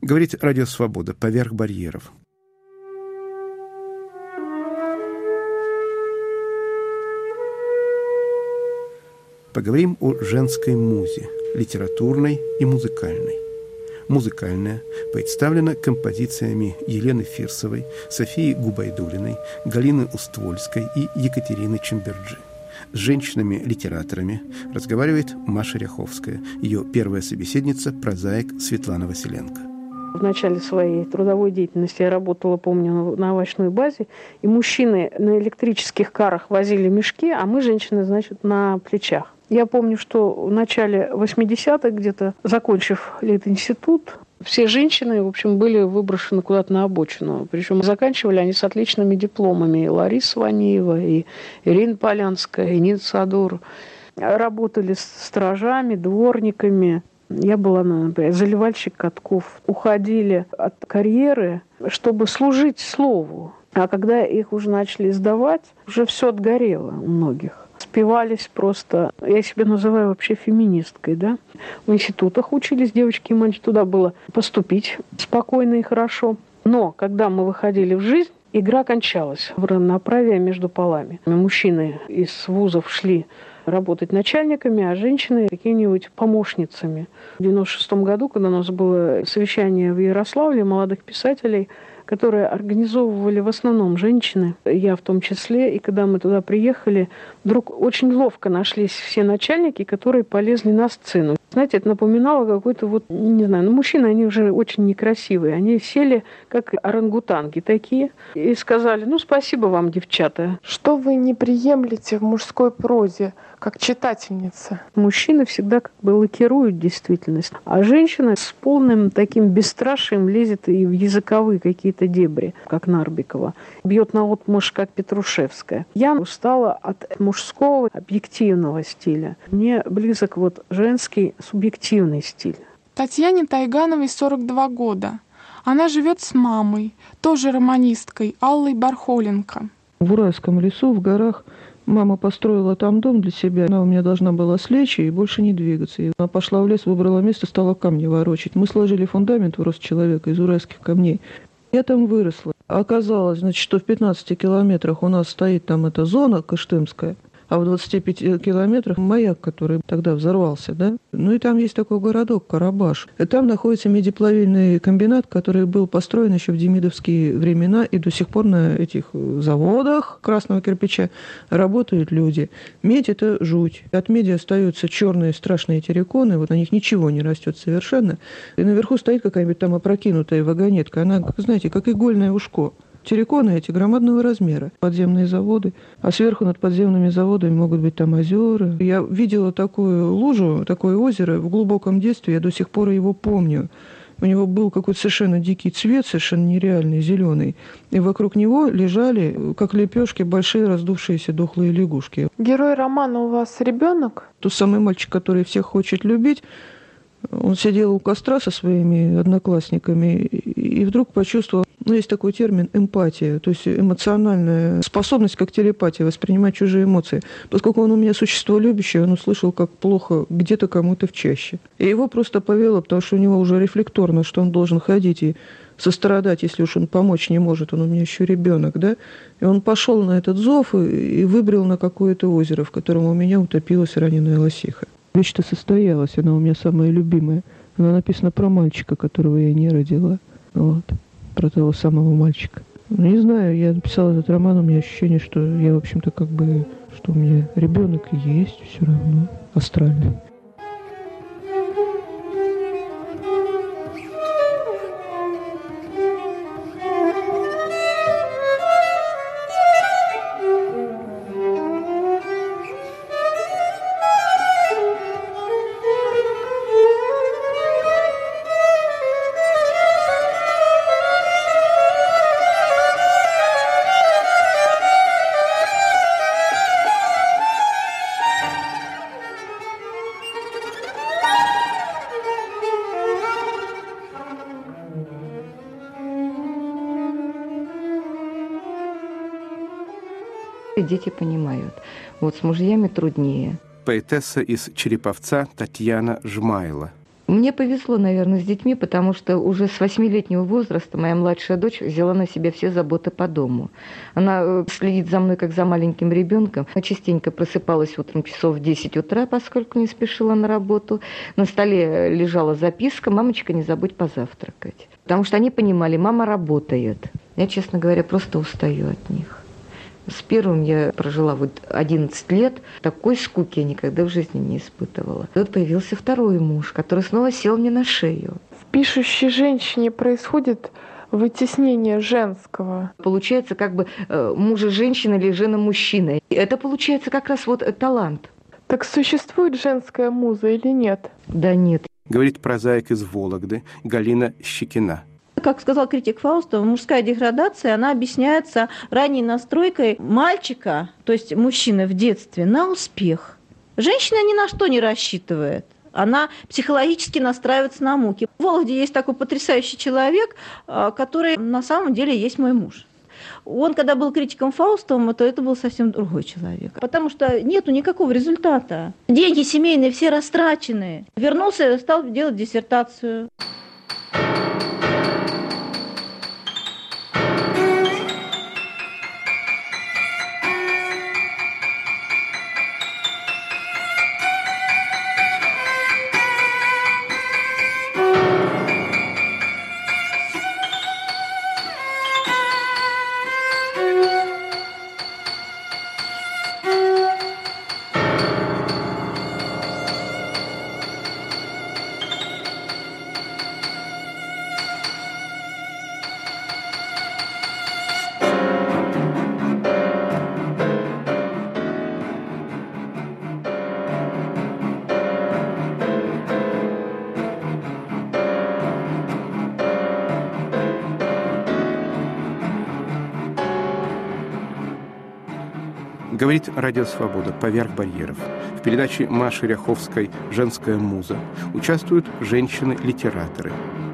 Говорит Радио Свобода «Поверх барьеров». Поговорим о женской музе, литературной и музыкальной. Музыкальная представлена композициями Елены Фирсовой, Софии Губайдуллиной, Галины Уствольской и Екатерины Чемберджи. С женщинами-литераторами разговаривает Маша Ряховская, ее первая собеседница, прозаик Светлана Василенко. В начале своей трудовой деятельности я работала, помню, на овощной базе, и мужчины на электрических карах возили мешки, а мы, женщины, значит, на плечах. Я помню, что в начале 80-х, где-то закончив литинститут, все женщины, в общем, были выброшены куда-то на обочину. Причем заканчивали они с отличными дипломами. И Лариса Ваниева, и Ирина Полянская, и Нина Садор. Работали с стражами, дворниками. Я была, например, заливальщик катков. Уходили от карьеры, чтобы служить слову. А когда их уже начали сдавать, уже все отгорело у многих. Спивались просто, я себя называю вообще феминисткой, да. В институтах учились девочки и мальчики, туда было поступить спокойно и хорошо. Но когда мы выходили в жизнь, игра кончалась в равноправии между полами. Мужчины из вузов шли работать начальниками, а женщины какими-нибудь помощницами. В 96 году, когда у нас было совещание в Ярославле молодых писателей, которые организовывали в основном женщины, я в том числе, и когда мы туда приехали, вдруг очень ловко нашлись все начальники, которые полезли на сцену. Знаете, это напоминало какой-то не знаю, мужчины, они уже очень некрасивые, они сели как орангутанги такие и сказали: спасибо вам, девчата. Что вы не приемлете в мужской прозе, как читательница? Мужчины всегда как бы лакируют действительность, а женщина с полным таким бесстрашием лезет и в языковые какие-то дебри, как Нарбекова. Бьет наотмашь, как Петрушевская. Я устала от мужского объективного стиля. Мне близок женский субъективный стиль. Татьяне Тайгановой 42 года. Она живет с мамой, тоже романисткой, Аллой Бархоленко. В Уральском лесу, в горах, мама построила там дом для себя. Она у меня должна была слечь и больше не двигаться. И она пошла в лес, выбрала место, стала камни ворочать. Мы сложили фундамент в рост человека из уральских камней. Я там выросла. Оказалось, что в 15 километрах у нас стоит там эта зона Кыштымская, а в 25 километрах маяк, который тогда взорвался, да? И там есть такой городок Карабаш. И там находится медиплавильный комбинат, который был построен еще в демидовские времена, и до сих пор на этих заводах красного кирпича работают люди. Медь – это жуть. От меди остаются черные страшные терриконы, на них ничего не растет совершенно. И наверху стоит какая-нибудь там опрокинутая вагонетка. Она, знаете, как игольное ушко. Терриконы эти громадного размера, подземные заводы, а сверху над подземными заводами могут быть там озера. Я видела такую лужу, такое озеро в глубоком детстве, я до сих пор его помню. У него был какой-то совершенно дикий цвет, совершенно нереальный, зеленый. И вокруг него лежали, как лепешки, большие раздувшиеся дохлые лягушки. Герой романа у вас ребенок? Тот самый мальчик, который всех хочет любить, он сидел у костра со своими одноклассниками и вдруг почувствовал, есть такой термин эмпатия, то есть эмоциональная способность, как телепатия, воспринимать чужие эмоции. Поскольку он у меня существо любящее, он услышал, как плохо где-то кому-то в чаще. И его просто повело, потому что у него уже рефлекторно, что он должен ходить и сострадать, если уж он помочь не может, он у меня еще ребенок, да? И он пошел на этот зов и выбрел на какое-то озеро, в котором у меня утопилась раненая лосиха. Вещь-то состоялась, она у меня самая любимая. Она написана про мальчика, которого я не родила. Про того самого мальчика. Не знаю, я написала этот роман, у меня ощущение, что я, в общем-то, что у меня ребенок есть все равно, астральный. Дети понимают. С мужьями труднее. Поэтесса из Череповца Татьяна Жмайло. Мне повезло, наверное, с детьми, потому что уже с 8-летнего возраста моя младшая дочь взяла на себя все заботы по дому. Она следит за мной, как за маленьким ребенком. Она частенько просыпалась утром часов в 10 утра, поскольку не спешила на работу. На столе лежала записка: «Мамочка, не забудь позавтракать». Потому что они понимали, мама работает. Я, честно говоря, просто устаю от них. С первым я прожила 11 лет. Такой скуки я никогда в жизни не испытывала. Тут появился второй муж, который снова сел мне на шею. В пишущей женщине происходит вытеснение женского. Получается как бы мужа женщина или жена мужчина. Это получается как раз вот талант. Так существует женская муза или нет? Да нет. Говорит прозаик из Вологды Галина Щекина. Как сказал критик Фаустова, мужская деградация, она объясняется ранней настройкой мальчика, то есть мужчины в детстве, на успех. Женщина ни на что не рассчитывает. Она психологически настраивается на муки. В Вологде есть такой потрясающий человек, который на самом деле есть мой муж. Он, когда был критиком Фаустовым, то это был совсем другой человек. Потому что нету никакого результата. Деньги семейные все растрачены. Вернулся и стал делать диссертацию. Говорит Радио Свобода «Поверх барьеров». В передаче Маши Ряховской «Женская муза» участвуют женщины-литераторы.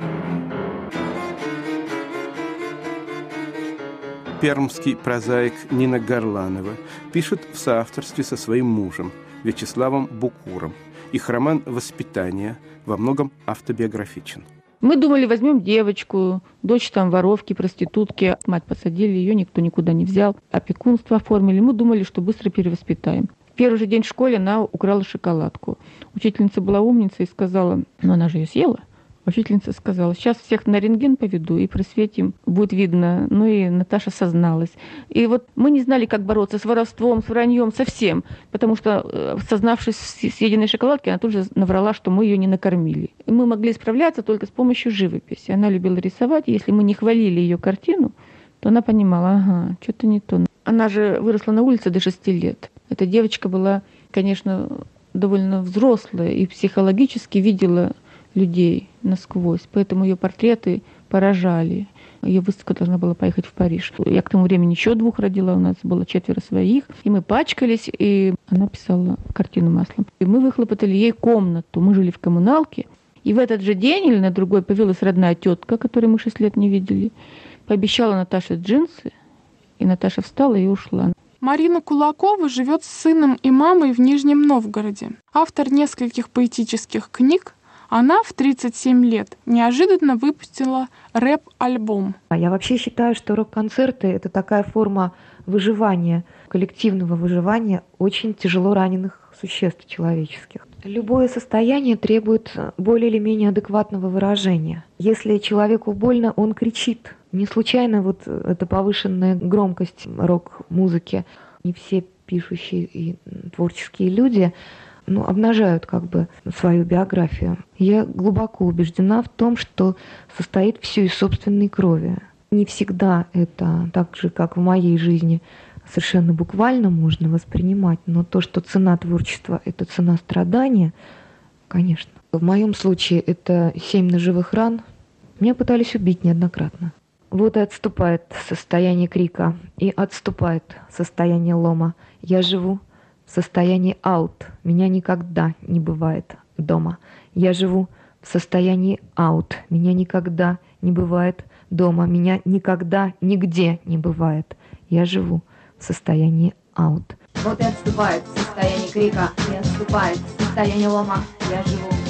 Пермский прозаик Нина Горланова пишет в соавторстве со своим мужем Вячеславом Букуром. Их роман «Воспитание» во многом автобиографичен. Мы думали, возьмем девочку, дочь там воровки, проститутки. Мать посадили, ее никто никуда не взял. Опекунство оформили. Мы думали, что быстро перевоспитаем. В первый же день в школе она украла шоколадку. Учительница была умница и сказала, она же ее съела. Учительница сказала, сейчас всех на рентген поведу и просветим, будет видно. Ну и Наташа созналась. И вот мы не знали, как бороться с воровством, с враньем, со всем. Потому что, сознавшись в съеденной шоколадке, она тут же наврала, что мы ее не накормили. И мы могли справляться только с помощью живописи. Она любила рисовать, и если мы не хвалили ее картину, то она понимала, ага, что-то не то. Она же выросла на улице до 6 лет. Эта девочка была, конечно, довольно взрослая и психологически видела людей насквозь. Поэтому ее портреты поражали. Ее выставка должна была поехать в Париж. Я к тому времени еще 2 родила, у нас было 4 своих. И мы пачкались, и она писала картину маслом. И мы выхлопотали ей комнату. Мы жили в коммуналке. И в этот же день или на другой появилась родная тетка, которую мы 6 лет не видели. Пообещала Наташе джинсы, и Наташа встала и ушла. Марина Кулакова живет с сыном и мамой в Нижнем Новгороде. Автор нескольких поэтических книг. Она в 37 лет неожиданно выпустила рэп-альбом. Я вообще считаю, что рок-концерты – это такая форма выживания, коллективного выживания очень тяжело раненых существ человеческих. Любое состояние требует более или менее адекватного выражения. Если человеку больно, он кричит. Не случайно вот эта повышенная громкость рок-музыки. Не все пишущие и творческие люди обнажают как бы свою биографию. Я глубоко убеждена в том, что состоит все из собственной крови. Не всегда это так же, как в моей жизни, совершенно буквально можно воспринимать, но то, что цена творчества – это цена страдания, конечно. В моем случае это 7 ножевых ран. Меня пытались убить неоднократно. Вот и отступает состояние крика, и отступает состояние лома. Я живу в состоянии аут. Меня никогда не бывает дома. Я живу в состоянии аут. Меня никогда не бывает дома. Меня никогда нигде не бывает. Я живу в состоянии аут. Вот и отступает состояние крика, и отступает состояние лома. Я живу в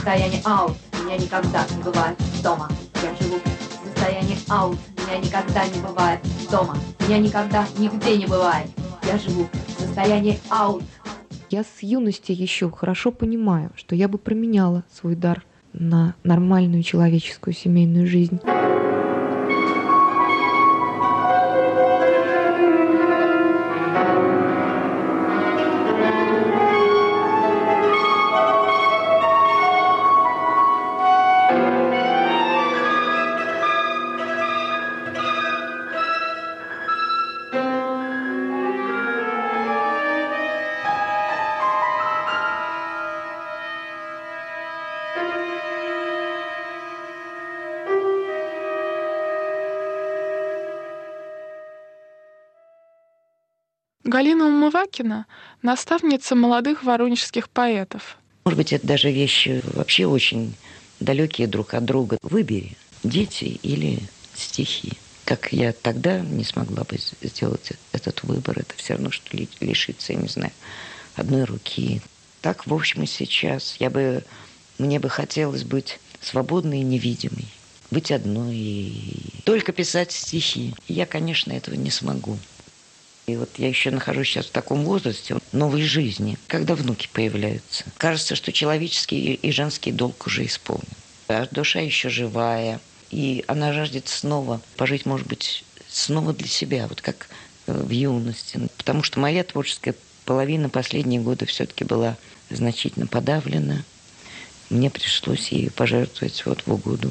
состоянии аут, меня никогда не бывает дома. Я живу в состоянии аут, меня никогда не бывает дома. Меня никогда нигде не бывает. Я живу в состоянии аут. Я с юности еще хорошо понимаю, что я бы променяла свой дар на нормальную человеческую семейную жизнь. Галина Умывакина — наставница молодых воронежских поэтов. Может быть, это даже вещи вообще очень далекие друг от друга. Выбери, дети или стихи. Как я тогда не смогла бы сделать этот выбор, это все равно, что лишиться, я не знаю, одной руки. Так, в общем, и сейчас. Мне бы хотелось быть свободной и невидимой. Быть одной и только писать стихи. Я, конечно, этого не смогу. И вот я еще нахожусь сейчас в таком возрасте новой жизни, когда внуки появляются. Кажется, что человеческий и женский долг уже исполнен. А душа еще живая, и она жаждет снова пожить, может быть, снова для себя, вот как в юности. Потому что моя творческая половина последние годы все-таки была значительно подавлена. Мне пришлось ей пожертвовать вот в угоду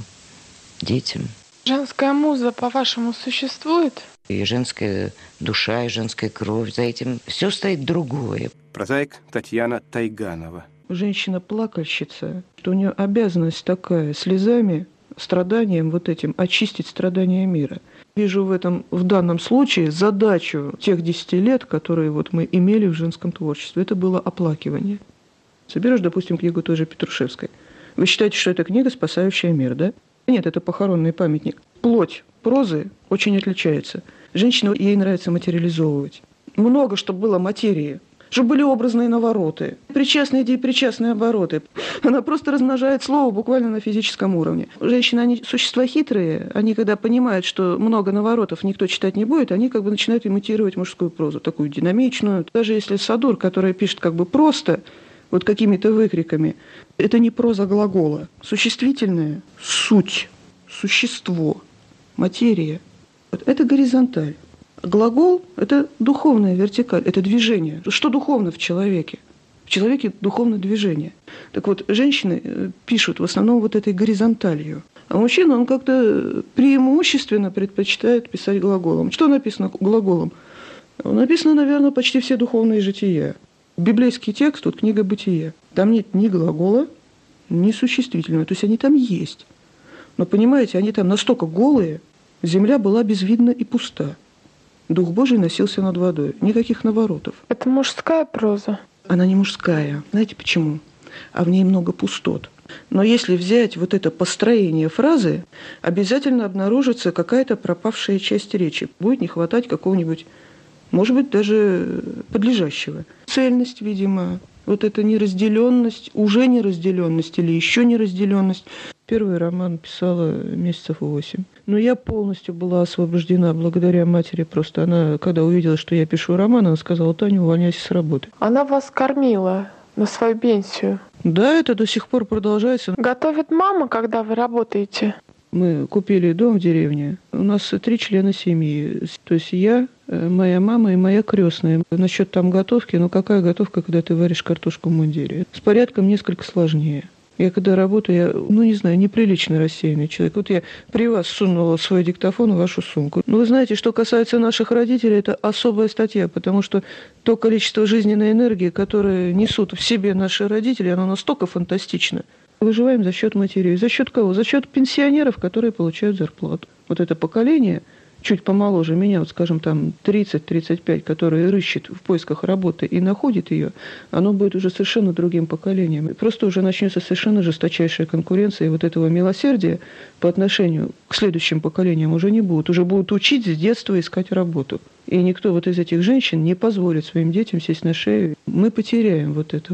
детям. Женская муза, по-вашему, существует? И женская душа, и женская кровь. За этим все стоит другое. Прозаик Татьяна Тайганова. Женщина-плакальщица, что у нее обязанность такая, слезами, страданием вот этим, очистить страдания мира. Вижу в данном случае задачу тех 10 лет, которые вот мы имели в женском творчестве. Это было оплакивание. Соберешь, допустим, книгу той же Петрушевской. Вы считаете, что это книга, спасающая мир, да? Нет, это похоронный памятник. Плоть прозы очень отличается. Женщина, ей нравится материализовывать. Много, чтобы было материи. Чтобы были образные навороты. Причастные идеи, причастные обороты. Она просто размножает слово буквально на физическом уровне. Женщины, они существа хитрые. Они, когда понимают, что много наворотов никто читать не будет, они как бы начинают имитировать мужскую прозу. Такую динамичную. Даже если Садур, который пишет как бы просто, вот какими-то выкриками, это не проза глагола. Существительное – суть, существо, материя. Вот это горизонталь. Глагол – это духовная вертикаль, это движение. Что духовно в человеке? В человеке духовное движение. Так вот, женщины пишут в основном вот этой горизонталью. А мужчина, он как-то преимущественно предпочитает писать глаголом. Что написано глаголом? Написано, наверное, почти все духовные жития. Библейский текст, вот книга «Бытие». Там нет ни глагола, ни существительного. То есть они там есть. Но, понимаете, они там настолько голые, земля была безвидна и пуста. Дух Божий носился над водой. Никаких наворотов. Это мужская проза? Она не мужская. Знаете почему? А в ней много пустот. Но если взять вот это построение фразы, обязательно обнаружится какая-то пропавшая часть речи. Будет не хватать какого-нибудь, может быть, даже подлежащего. Цельность, видимо, вот эта неразделенность, уже неразделенность или еще неразделенность. Первый роман писала месяцев 8. Но я полностью была освобождена благодаря матери. Просто она, когда увидела, что я пишу роман, она сказала: Таня, увольняйся с работы. Она вас кормила на свою пенсию? Да, это до сих пор продолжается. Готовит мама, когда вы работаете? Мы купили дом в деревне. У нас 3 члена семьи. То есть я, моя мама и моя крестная. Насчет там готовки, какая готовка, когда ты варишь картошку в мундире? С порядком несколько сложнее. Я когда работаю, я, не знаю, неприлично рассеянный человек. Вот я при вас сунула свой диктофон в вашу сумку. Но вы знаете, что касается наших родителей, это особая статья, потому что то количество жизненной энергии, которое несут в себе наши родители, оно настолько фантастично. Выживаем за счет матерей. За счет кого? За счет пенсионеров, которые получают зарплату. Вот это поколение, чуть помоложе меня, вот скажем, там 30-35, которые рыщет в поисках работы и находит ее, оно будет уже совершенно другим поколением. Просто уже начнется совершенно жесточайшая конкуренция, и вот этого милосердия по отношению к следующим поколениям уже не будут. Уже будут учить с детства искать работу. И никто вот из этих женщин не позволит своим детям сесть на шею. Мы потеряем вот это вот.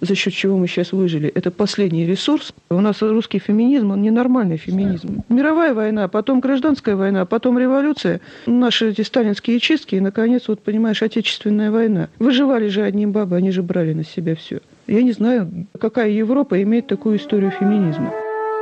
за счет чего мы сейчас выжили, это последний ресурс. У нас русский феминизм, он ненормальный феминизм. Мировая война, потом гражданская война, потом революция, наши эти сталинские чистки, и, наконец, вот, понимаешь, Отечественная война. Выживали же одни бабы, они же брали на себя все. Я не знаю, какая Европа имеет такую историю феминизма.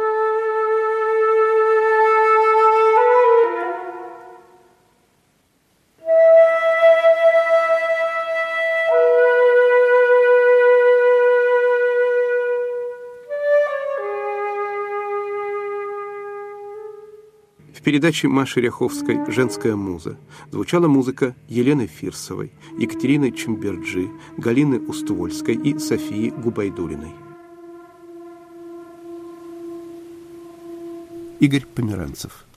В передаче Маши Ряховской «Женская муза» звучала музыка Елены Фирсовой, Екатерины Чемберджи, Галины Уствольской и Софии Губайдулиной. Игорь Померанцев.